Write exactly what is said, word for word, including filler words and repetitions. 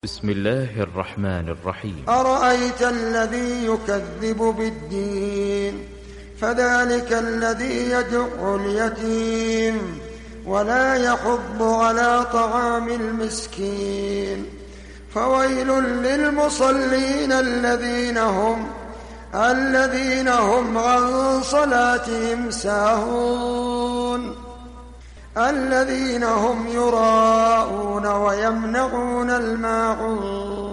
بسم الله الرحمن الرحيم. أرأيت الذي يكذب بالدين فذلك الذي يدع اليتيم ولا يحض على طعام المسكين فويل للمصلين الذين هم الذين هم عن صلاتهم ساهون الذين هم يراءون ويمنعون الماعون